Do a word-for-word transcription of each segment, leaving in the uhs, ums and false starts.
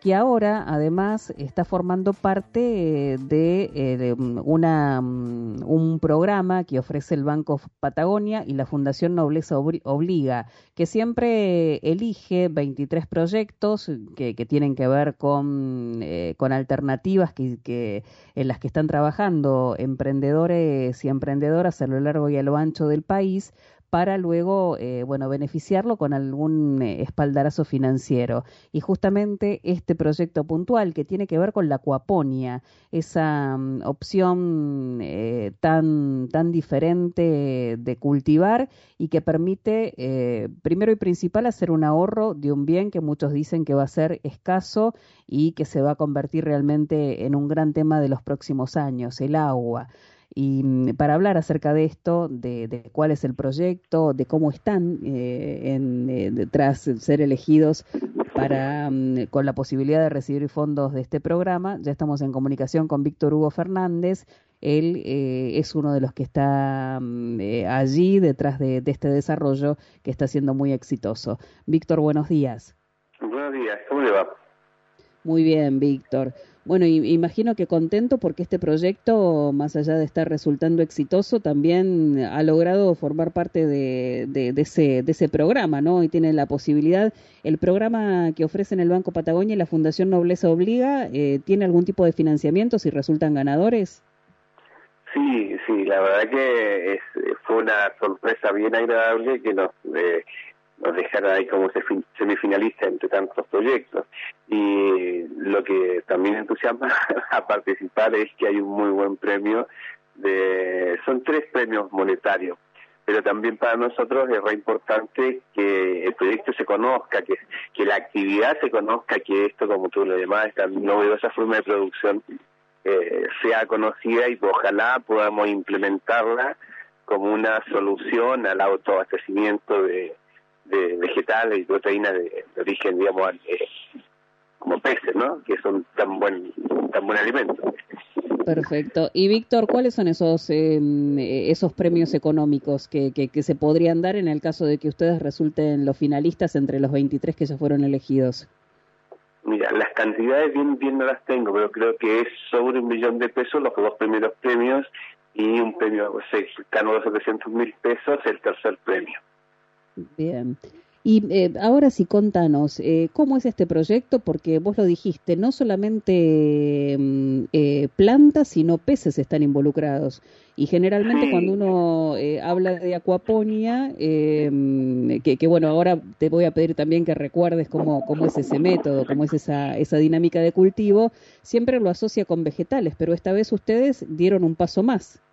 que ahora además está formando parte de, eh, de una, un programa que ofrece el Banco Patagonia y la Fundación Nobleza Obliga, que siempre elige veintitrés proyectos que, que tienen que ver con, eh, con alternativas que, que, en las que están trabajando emprendedores y emprendedoras a lo largo y a lo ancho del país, para luego, eh, bueno, beneficiarlo con algún eh, espaldarazo financiero. Y justamente este proyecto puntual que tiene que ver con la acuaponia, esa um, opción eh, tan, tan diferente de cultivar y que permite, eh, primero y principal, hacer un ahorro de un bien que muchos dicen que va a ser escaso y que se va a convertir realmente en un gran tema de los próximos años, el agua. Y para hablar acerca de esto, de, de cuál es el proyecto, de cómo están eh, en, eh, tras ser elegidos para um, con la posibilidad de recibir fondos de este programa, ya estamos en comunicación con Víctor Hugo Fernández. Él eh, es uno de los que está um, eh, allí detrás de, de este desarrollo que está siendo muy exitoso. Víctor, buenos días. Buenos días, ¿cómo le va? Muy bien, Víctor. Bueno, y, imagino que contento porque este proyecto, más allá de estar resultando exitoso, también ha logrado formar parte de, de, de, ese, de ese programa, ¿no? Y tiene la posibilidad, el programa que ofrecen el Banco Patagonia y la Fundación Nobleza Obliga, eh, ¿tiene algún tipo de financiamiento si resultan ganadores? Sí, sí, la verdad que es, fue una sorpresa bien agradable que nos... Eh, nos dejaron ahí como semifinalista entre tantos proyectos. Y lo que también entusiasma a participar es que hay un muy buen premio, de son tres premios monetarios, pero también para nosotros es re importante que el proyecto se conozca, que, que la actividad se conozca, que esto, como tú lo llamás, esta novedosa forma de producción eh, sea conocida y ojalá podamos implementarla como una solución al autoabastecimiento de de vegetales y proteínas de, de origen, digamos, eh, como peces, ¿no? Que son tan buen tan buen alimento. Perfecto. Y Víctor, ¿cuáles son esos eh, esos premios económicos que, que, que se podrían dar en el caso de que ustedes resulten los finalistas entre los veintitrés que ya fueron elegidos? Mira, las cantidades bien bien no las tengo, pero creo que es sobre un millón de pesos los dos primeros premios y un premio cercano a los setecientos mil pesos el tercer premio. Bien. Y eh, ahora sí, contanos, eh, ¿cómo es este proyecto? Porque vos lo dijiste, no solamente eh, plantas, sino peces están involucrados. Y generalmente sí. cuando uno eh, habla de acuaponia, eh, que, que bueno, ahora te voy a pedir también que recuerdes cómo, cómo es ese método, cómo es esa, esa dinámica de cultivo, siempre lo asocia con vegetales, pero esta vez ustedes dieron un paso más.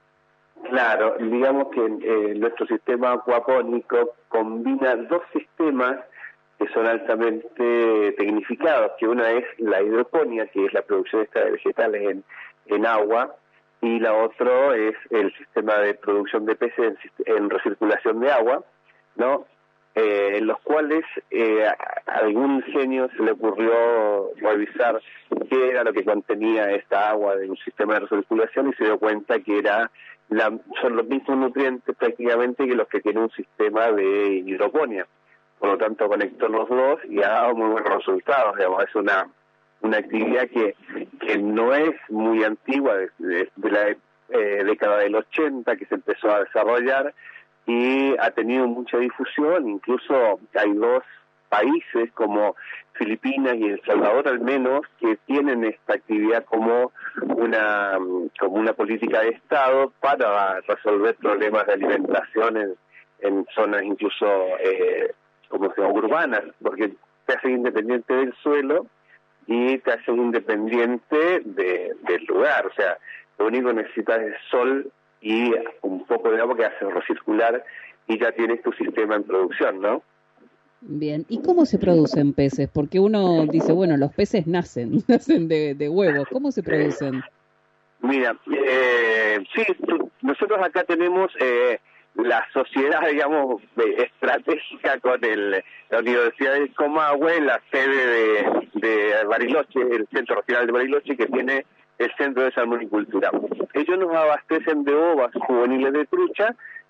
Claro, digamos que eh, nuestro sistema acuapónico combina dos sistemas que son altamente tecnificados, que una es la hidroponía, que es la producción esta de vegetales en, en agua, y la otra es el sistema de producción de peces en, en recirculación de agua, ¿no? Eh, en los cuales eh, a algún genio se le ocurrió revisar qué era lo que contenía esta agua de un sistema de recirculación y se dio cuenta que era la, son los mismos nutrientes prácticamente que los que tiene un sistema de hidroponía. Por lo tanto, conectó los dos y ha dado muy buenos resultados. Digamos, es una una actividad que, que no es muy antigua, de, de, de la eh, década del ochenta que se empezó a desarrollar y ha tenido mucha difusión. Incluso hay dos países como Filipinas y El Salvador al menos que tienen esta actividad como una como una política de Estado para resolver problemas de alimentación en, en zonas incluso eh, como se llama, urbanas, porque te hacen independiente del suelo y te hacen independiente de, del lugar. O sea, lo único que necesitas es sol y un poco de agua que hace recircular y ya tienes tu sistema en producción, ¿no? Bien, ¿y cómo se producen peces? Porque uno dice, bueno, los peces nacen, nacen de, de huevos. ¿Cómo se producen? Mira, eh, sí, tú, nosotros acá tenemos eh, la sociedad, digamos, estratégica con el, la Universidad del Comahue, la sede de, de Bariloche, el Centro Regional de Bariloche, que tiene el Centro de Salmonicultura. Ellos nos abastecen de ovas juveniles de trucha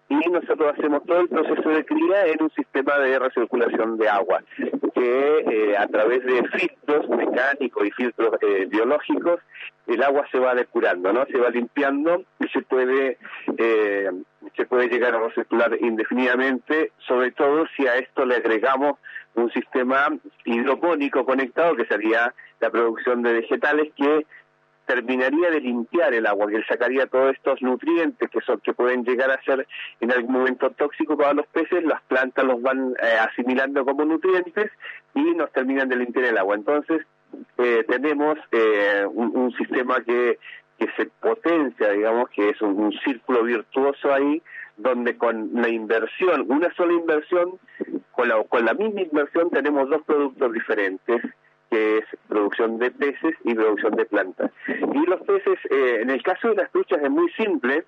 y nosotros hacemos todo el proceso de cría en un sistema de recirculación de agua, que eh, a través de filtros mecánicos y filtros eh, biológicos, el agua se va depurando, ¿no? Se va limpiando y se puede eh, se puede llegar a recircular indefinidamente, sobre todo si a esto le agregamos un sistema hidropónico conectado, que sería la producción de vegetales, que terminaría de limpiar el agua, que sacaría todos estos nutrientes que son que pueden llegar a ser en algún momento tóxicos para los peces. Las plantas los van eh, asimilando como nutrientes y nos terminan de limpiar el agua. Entonces eh, tenemos eh, un, un sistema que, que se potencia, digamos, que es un, un círculo virtuoso ahí, donde con la inversión, una sola inversión, con la, con la misma inversión tenemos dos productos diferentes, que es producción de peces y producción de plantas. Y los peces, eh, en el caso de las truchas es muy simple,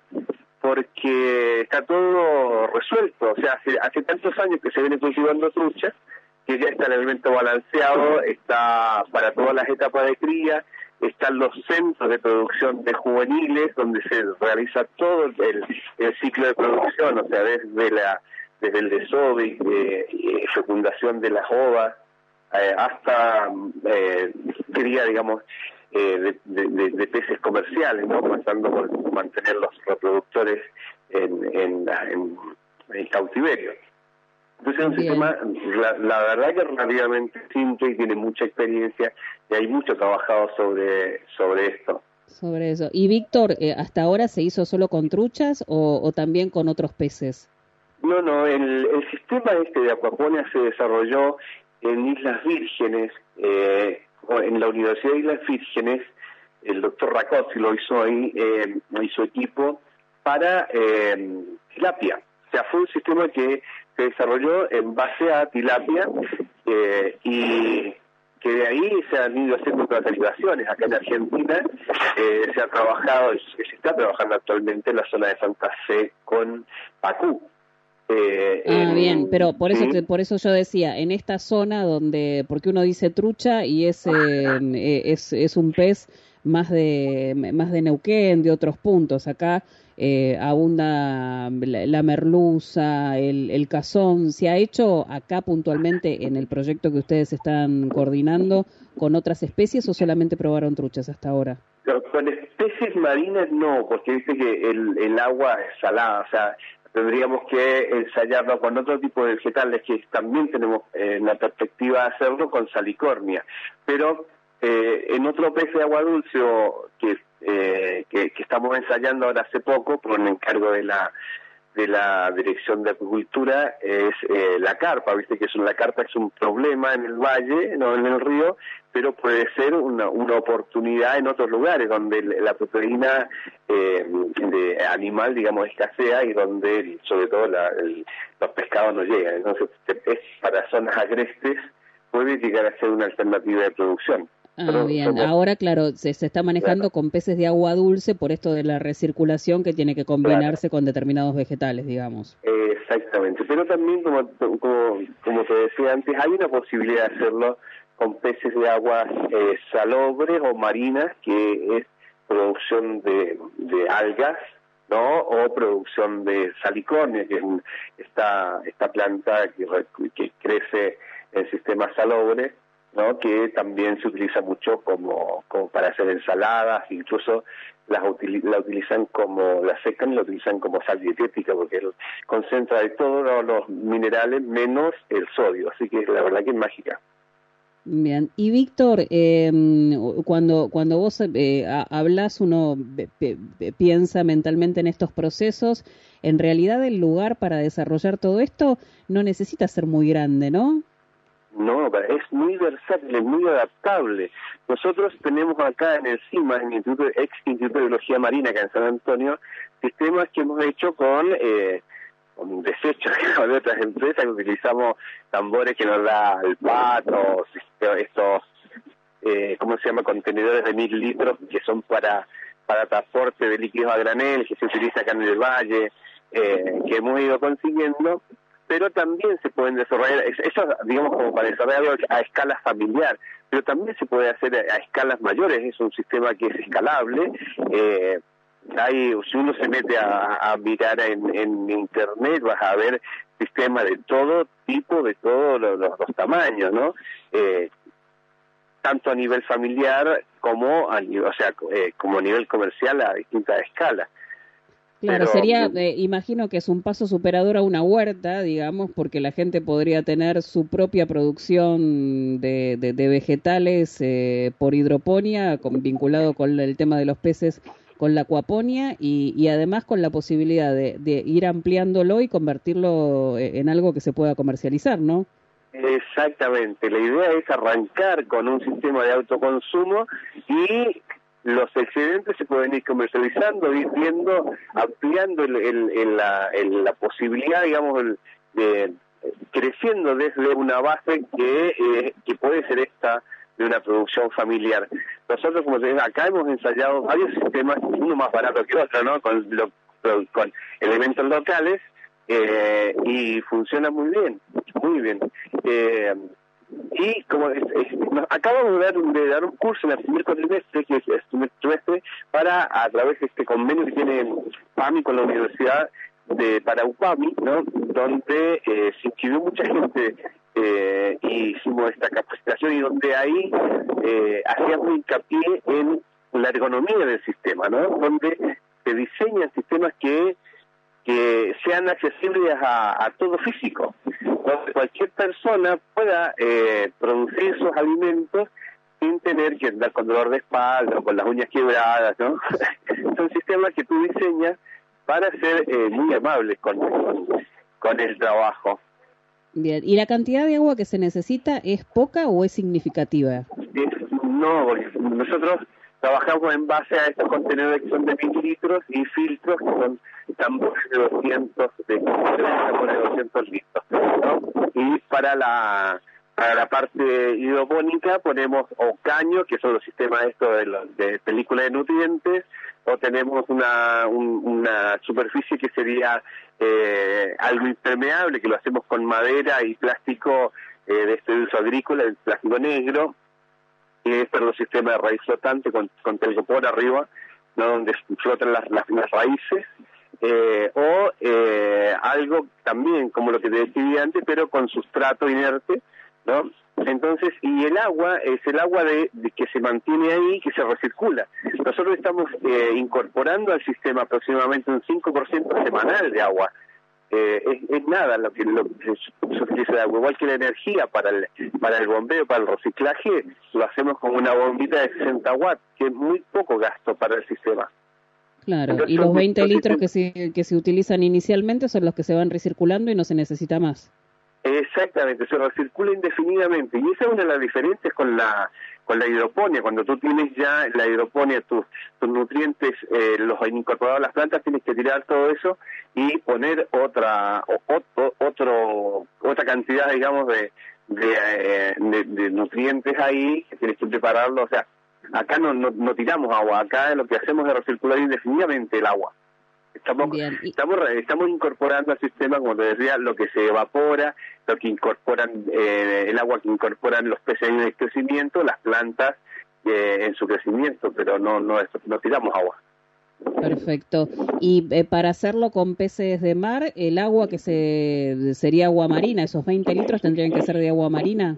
porque está todo resuelto. O sea, hace, hace tantos años que se viene cultivando truchas, que ya está el alimento balanceado, está para todas las etapas de cría, están los centros de producción de juveniles, donde se realiza todo el, el ciclo de producción, o sea, desde la desde el desove, eh, eh, fecundación de las ovas, Eh, hasta eh, cría, digamos, eh, de, de, de peces comerciales, ¿no? Pasando por mantener los reproductores en, en, en, en cautiverio. Entonces es un Bien. sistema, la, la verdad que es relativamente simple y tiene mucha experiencia, y hay mucho trabajado sobre, sobre esto. Sobre eso. Y Víctor, eh, ¿hasta ahora se hizo solo con truchas o, o también con otros peces? No, no, el, el sistema este de acuaponia se desarrolló en Islas Vírgenes, eh, en la Universidad de Islas Vírgenes. El doctor Racozzi lo hizo ahí, eh, y su equipo, para eh, tilapia. O sea, fue un sistema que se desarrolló en base a tilapia, eh, y que de ahí se han ido haciendo otras derivaciones. Acá en Argentina eh, se ha trabajado, se está trabajando actualmente en la zona de Santa Fe con pacú. Eh, ah, en, bien, pero por eso ¿sí? te, por eso yo decía, en esta zona donde, porque uno dice trucha y es, eh, es, es un pez más de, más de Neuquén, de otros puntos. Acá eh, abunda la, la merluza, el, el cazón. ¿Se ha hecho acá puntualmente en el proyecto que ustedes están coordinando con otras especies o solamente probaron truchas hasta ahora? Con especies marinas no, porque viste que el, el agua es salada, o sea, tendríamos que ensayarlo con otro tipo de vegetales que también tenemos en la perspectiva de hacerlo con salicornia, pero eh, en otro pez de agua dulce o que, eh, que que estamos ensayando ahora hace poco por un encargo de la de la Dirección de Acuicultura, es eh, la carpa. Viste que es una, la carpa es un problema en el valle, no en el río, pero puede ser una, una oportunidad en otros lugares donde la proteína eh, de animal, digamos, escasea y donde sobre todo la, el, los pescados no llegan. Entonces, es para zonas agrestes puede llegar a ser una alternativa de producción. Ah, Pero bien. somos, Ahora, claro, se, se está manejando claro, con peces de agua dulce por esto de la recirculación que tiene que combinarse claro. con determinados vegetales, digamos. Eh, exactamente. Pero también, como, como, como te decía antes, hay una posibilidad de hacerlo con peces de aguas eh, salobres o marinas, que es producción de, de algas, ¿no? O producción de salicornia, que es un, esta, esta planta que, que crece en sistemas salobres, ¿no? Que también se utiliza mucho como, como para hacer ensaladas, incluso las util, la utilizan como, la secan y la utilizan como sal dietética, porque él concentra de todos los minerales menos el sodio, así que la verdad que es mágica. Bien, y Víctor, eh, cuando cuando vos eh, hablas, uno p- p- piensa mentalmente en estos procesos. En realidad el lugar para desarrollar todo esto no necesita ser muy grande, ¿no? No, es muy versátil, es muy adaptable. Nosotros tenemos acá en el CIMA, en el Instituto, ex Instituto de Biología Marina, acá en San Antonio, sistemas que hemos hecho con, eh, con desechos de otras empresas, que utilizamos tambores que nos da el pato, estos, eh, ¿cómo se llama?, contenedores de mil litros que son para, para transporte de líquidos a granel, que se utiliza acá en el valle, eh, que hemos ido consiguiendo. Pero también se pueden desarrollar, eso digamos como para desarrollarlo a escala familiar, pero también se puede hacer a escalas mayores. Es un sistema que es escalable, eh, hay, si uno se mete a, a mirar en, en internet, vas a ver sistemas de todo tipo, de todos los, los, los tamaños, ¿no? Eh, tanto a nivel familiar como a nivel, o sea, eh, como a nivel comercial a distintas escalas. Claro, Pero, sería, eh, imagino que es un paso superador a una huerta, digamos, porque la gente podría tener su propia producción de, de, de vegetales eh, por hidroponía, con, vinculado con el tema de los peces, con la acuaponía, y, y además con la posibilidad de, de ir ampliándolo y convertirlo en algo que se pueda comercializar, ¿no? Exactamente, la idea es arrancar con un sistema de autoconsumo y los excedentes se pueden ir comercializando, ir viendo, ampliando el, el, el, la, el, la posibilidad, digamos, el, de creciendo desde una base que, eh, que puede ser esta de una producción familiar. Nosotros, como te digo, acá hemos ensayado varios sistemas, uno más barato que otro, ¿no? Con, lo, con elementos locales, eh, y funciona muy bien, muy bien. Eh, y como es, es, nos acabamos de dar, de dar un curso en el primer cuatrimestre, que es el primer trimestre, para, a través de este convenio que tiene PAMI con la Universidad de para UPAMI, ¿no? Donde eh, se inscribió mucha gente eh, y hicimos esta capacitación, y donde ahí eh, hacíamos hincapié en la ergonomía del sistema, ¿no? Donde se diseñan sistemas que que sean accesibles a, a todo físico, donde cualquier persona pueda eh, producir sus alimentos sin tener que andar con dolor de espalda o con las uñas quebradas, ¿no? Son sistemas que tú diseñas para ser eh, muy amables con, con, con el trabajo. Bien, ¿y la cantidad de agua que se necesita es poca o es significativa? Es, no, porque nosotros trabajamos en base a estos contenedores que son de mil litros y filtros que son tambores de doscientos, de, de doscientos litros, ¿no? Y para la para la parte hidropónica ponemos o caño, que son los sistemas estos de, los, de película de nutrientes, o tenemos una un, una superficie que sería eh, algo impermeable, que lo hacemos con madera y plástico eh, de este uso agrícola, el plástico negro, que es todo el sistema de raíz flotante con, con telgopor arriba, ¿no? Donde flotan las, las, las raíces, eh, o eh, algo también como lo que te decía antes, pero con sustrato inerte, ¿no? Entonces, y el agua es el agua de, de que se mantiene ahí, que se recircula. Nosotros estamos eh, incorporando al sistema aproximadamente un cinco por ciento semanal de agua. Eh, es, es nada lo que, lo que se utiliza de agua, igual que la energía para el para el bombeo, para el reciclaje, lo hacemos con una bombita de sesenta watts, que es muy poco gasto para el sistema. Claro, entonces, y los veinte litros que se, que se utilizan inicialmente son los que se van recirculando y no se necesita más. Exactamente, se recircula indefinidamente, y esa es una de las diferencias con la con la hidroponía. Cuando tú tienes ya la hidroponía, tus, tus nutrientes eh, los han incorporado a las plantas, tienes que tirar todo eso y poner otra o, otro otra cantidad, digamos, de de, eh, de de nutrientes ahí, que tienes que prepararlo. O sea, acá no, no no tiramos agua, acá lo que hacemos es recircular indefinidamente el agua. Estamos, estamos estamos incorporando al sistema, como te decía, lo que se evapora, lo que incorporan, eh, el agua que incorporan los peces en el crecimiento, las plantas eh, en su crecimiento, pero no no, no tiramos agua. Perfecto. Y eh, para hacerlo con peces de mar, el agua que se sería agua marina, esos veinte litros tendrían que ser de agua marina.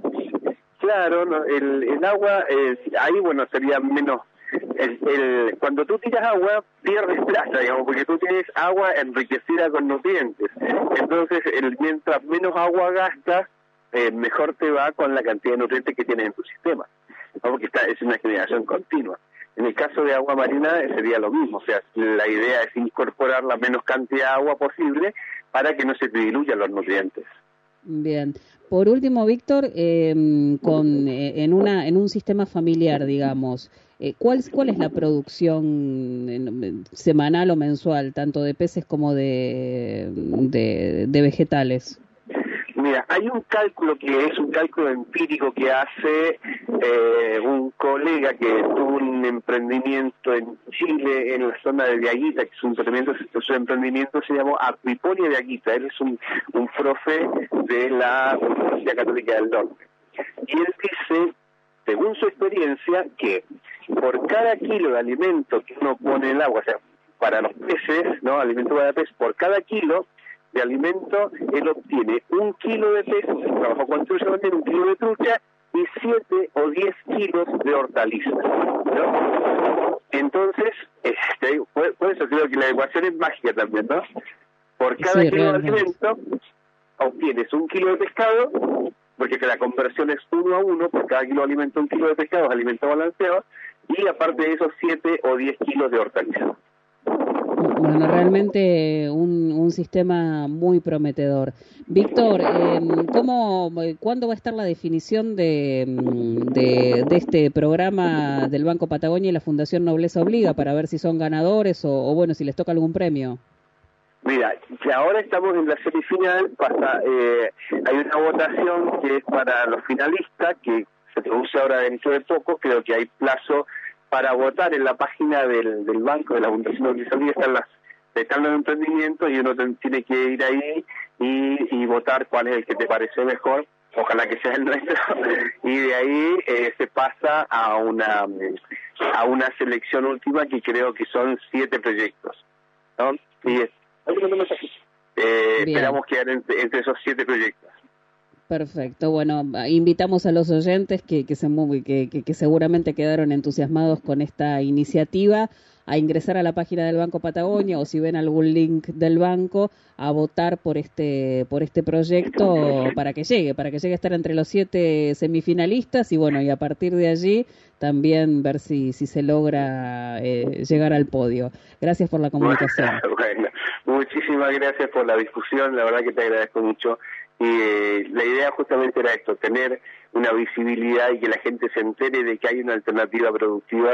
Claro, no, el, el agua, eh, ahí bueno, sería menos. El, el, cuando tú tiras agua, pierdes plata, digamos, porque tú tienes agua enriquecida con nutrientes. Entonces, el, mientras menos agua gastas, eh, mejor te va con la cantidad de nutrientes que tienes en tu sistema, ¿no? Porque está, es una generación continua. En el caso de agua marina sería lo mismo, o sea, la idea es incorporar la menos cantidad de agua posible para que no se te diluyan los nutrientes. Bien. Por último, Víctor, eh, con eh, en una en un sistema familiar, digamos, eh, ¿cuál cuál es la producción en, semanal o mensual, tanto de peces como de de, de vegetales? Mira, hay un cálculo que es un cálculo empírico que hace eh, un colega que tuvo un emprendimiento en Chile, en la zona de Diaguita, que es un emprendimiento, su emprendimiento se llamó Acuiponia Diaguita. Él es un, un profe de la Universidad Católica del Norte. Y él dice, según su experiencia, que por cada kilo de alimento que uno pone en el agua, o sea, para los peces, ¿no? Alimento para peces, por cada kilo de alimento, él obtiene un kilo de peces, si trabajó con trucha, obtiene un kilo de trucha y siete o diez kilos de hortalizas, ¿no? Entonces, este, por, por eso creo que la ecuación es mágica también, ¿no? Por cada sí, kilo realmente. de alimento, obtienes un kilo de pescado, porque la conversión es uno a uno, por cada kilo de alimento, un kilo de pescado, es alimento balanceado, y aparte de esos siete o diez kilos de hortalizas. Bueno, realmente un, un sistema muy prometedor. Víctor, eh, ¿cómo, ¿cuándo va a estar la definición de, de, de este programa del Banco Patagonia y la Fundación Nobleza Obliga para ver si son ganadores o, o bueno, si les toca algún premio? Mira, que ahora estamos en la semifinal, pasa, eh, hay una votación que es para los finalistas, que se produce ahora dentro de poco, creo que hay plazo para votar en la página del, del banco, de la Fundación Nobleza Obliga, están las están los emprendimientos y uno tiene que ir ahí y, y votar cuál es el que te parece mejor, ojalá que sea el nuestro, y de ahí eh, se pasa a una a una selección última que creo que son siete proyectos, ¿no? Y es, eh, esperamos quedar entre, entre esos siete proyectos. Perfecto. Bueno, invitamos a los oyentes que, que, se, que, que, que seguramente quedaron entusiasmados con esta iniciativa a ingresar a la página del Banco Patagonia o si ven algún link del banco a votar por este por este proyecto para que llegue, para que llegue a estar entre los siete semifinalistas y bueno, y a partir de allí también ver si, si se logra eh, llegar al podio. Gracias por la comunicación. Bueno, muchísimas gracias por la discusión, la verdad que te agradezco mucho. Y eh, la idea justamente era esto, tener una visibilidad y que la gente se entere de que hay una alternativa productiva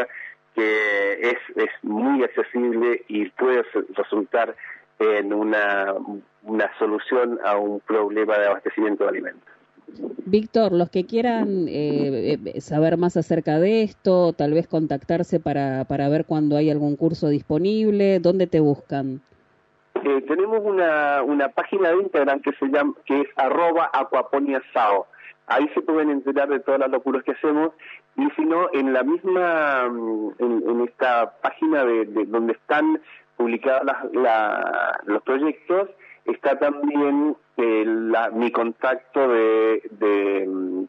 que es, es muy accesible y puede resultar en una, una solución a un problema de abastecimiento de alimentos. Víctor, los que quieran eh, eh, saber más acerca de esto, tal vez contactarse para, para ver cuando hay algún curso disponible, ¿dónde te buscan? Eh, tenemos una, una página de Instagram que se llama, que es arroba aquaponiasao. Ahí se pueden enterar de todas las locuras que hacemos, y si no, en la misma, en, en esta página de, de donde están publicados las, la, los proyectos, está también eh, la, mi contacto de, de,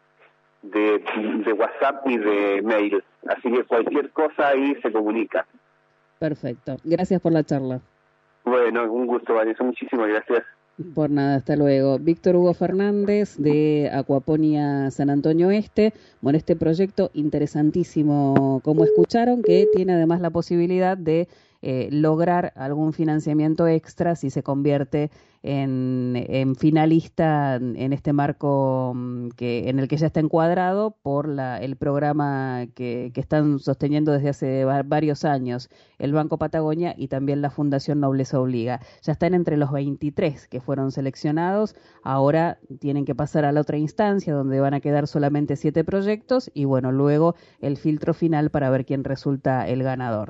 de, de WhatsApp y de mail. Así que cualquier cosa ahí se comunica. Perfecto. Gracias por la charla. Bueno, un gusto, Vanessa. Muchísimas gracias. Por nada, hasta luego. Víctor Hugo Fernández de Aquaponia San Antonio Este. Bueno, este proyecto interesantísimo, como escucharon, que tiene además la posibilidad de eh, lograr algún financiamiento extra si se convierte en, en finalista en este marco que en el que ya está encuadrado por la, el programa que, que están sosteniendo desde hace varios años el Banco Patagonia y también la Fundación Nobleza Obliga. Ya están entre los veintitrés que fueron seleccionados, ahora tienen que pasar a la otra instancia donde van a quedar solamente siete proyectos y bueno, luego el filtro final para ver quién resulta el ganador.